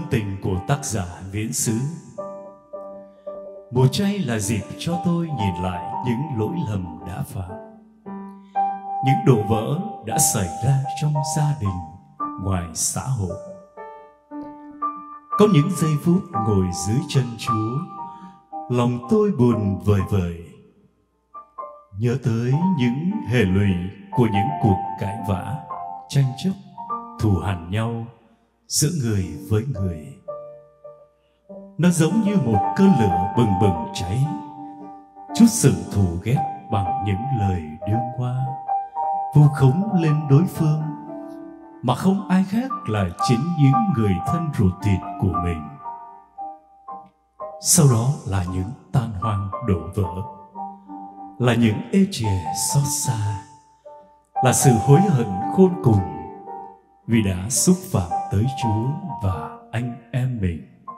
tình của tác giả Viễn Xứ. Mùa chay là dịp cho tôi nhìn lại những lỗi lầm đã phạm, những đổ vỡ đã xảy ra trong gia đình, ngoài xã hội. Có những giây phút ngồi dưới chân Chúa, lòng tôi buồn vời vợi, nhớ tới những hệ lụy của những cuộc cãi vã, tranh chấp, thù hằn nhau giữa người với người. Nó giống như một cơn lửa bừng bừng cháy, chút sự thù ghét bằng những lời đưa qua, vu khống lên đối phương, mà không ai khác là chính những người thân ruột thịt của mình. Sau đó là những tan hoang đổ vỡ, là những ê chề xót xa, là sự hối hận khôn cùng vì đã xúc phạm tới Chúa và anh em mình.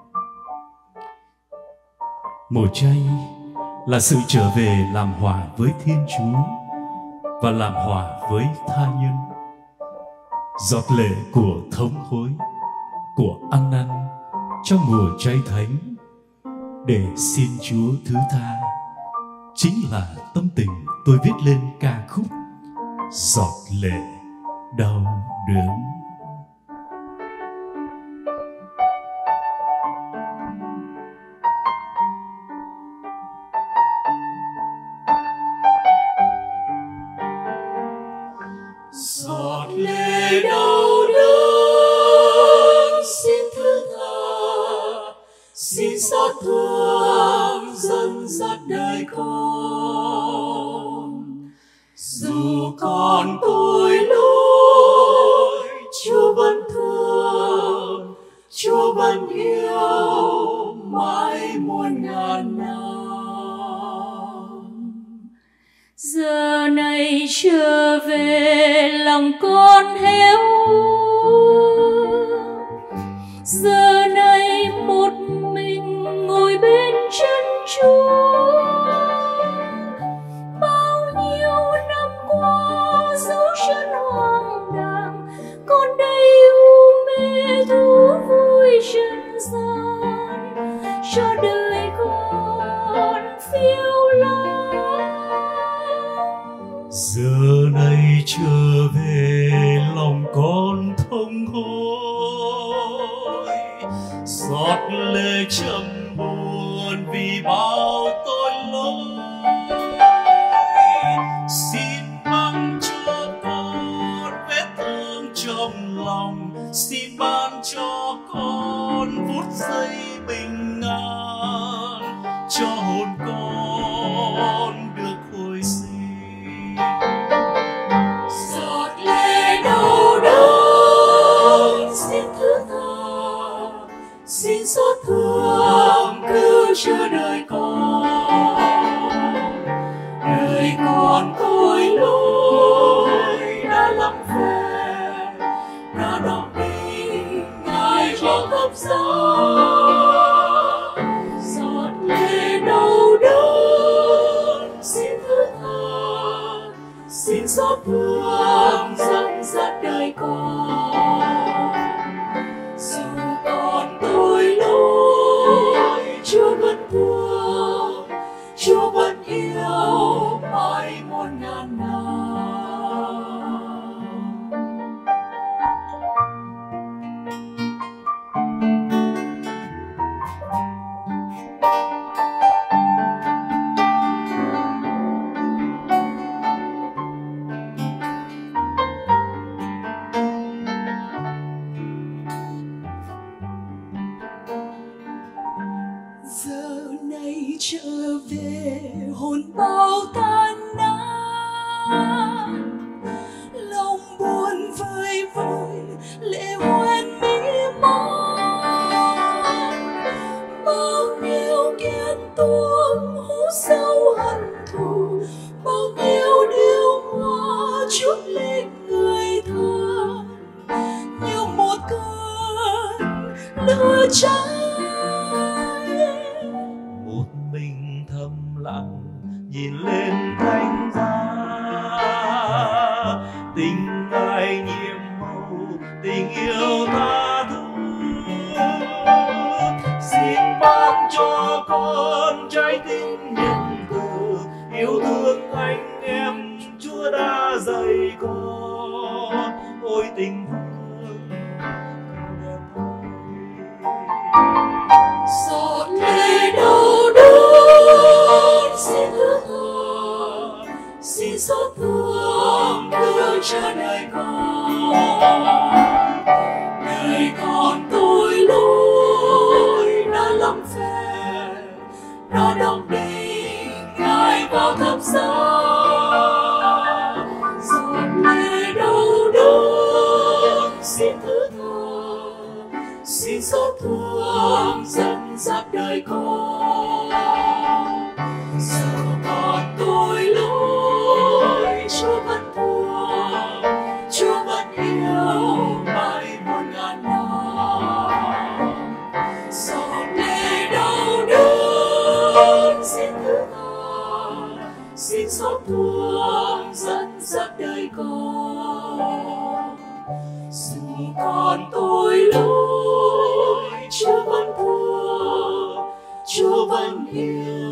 Mùa chay là sự trở về làm hòa với Thiên Chúa và làm hòa với tha nhân. Giọt lệ của thống hối, của ăn năn trong mùa chay thánh để xin Chúa thứ tha, chính là tâm tình tôi viết lên ca khúc Giọt lệ đau đớn. Giọt lệ đau đớn xin thứ tha, xin xót thương dẫn dắt đời con. Dù con tội lỗi, Chúa vẫn thương, Chúa vẫn yêu mãi muôn ngàn năm. Giờ này trở về lòng con héo úa, giờ này một mình ngồi bên chân Chúa. Bao nhiêu năm qua dấu chân hoang đàng, con đây u mê thú vui trần gian, cho đời con phiêu lãng. Giờ này trở về lòng con thông hối, giọt lệ trầm buồn vì bao tội lỗi. Xin ban cho con vết thương trong lòng, xin ban cho con phút giây bình an, cho hồn con được hồi sinh. Giọt lệ đau đớn xin thứ tha, xin xót thương cứ chờ đợi con. Đời con tội lỗi đã lắm về, đã đong đi Ngài cho thập giá. Giọt lệ đau đớn xin thứ tha, xin xót thương dẫn dắt đời con. Dù còn tội lỗi, Chúa vẫn thương, Chúa vẫn yêu mãi muôn ngàn năm. Giờ này trở về hồn bao tan nát, lòng buồn vơi vơi lệ hoen mí mắt. Bao nhiêu ghen tuông hố sâu hận thù, bao nhiêu điều hoa chút lên người thân, như một cơn lửa cháy. Một mình thầm lặng nhìn lên thánh giá, tình ai nhiệm màu, tình yêu tha thứ. tình thương đẹp giọt lệ đau đớn xin thứ tha, xin xót thương đưa cho đời con tôi lối đã lắm phép, nó đong đầy ngài vào thập giá. Giọt lệ đau đớn xin thứ tha, xin xót thương dẫn dắt đời con. Giờ con tôi lối Chúa vẫn thương, Chúa vẫn yêu mãi muôn ngàn năm. Giọt lệ đau đớn xin thứ tha, xin xót thương dẫn dắt đời con. Dù con tôi lối Chúa vẫn thương, Chúa vẫn yêu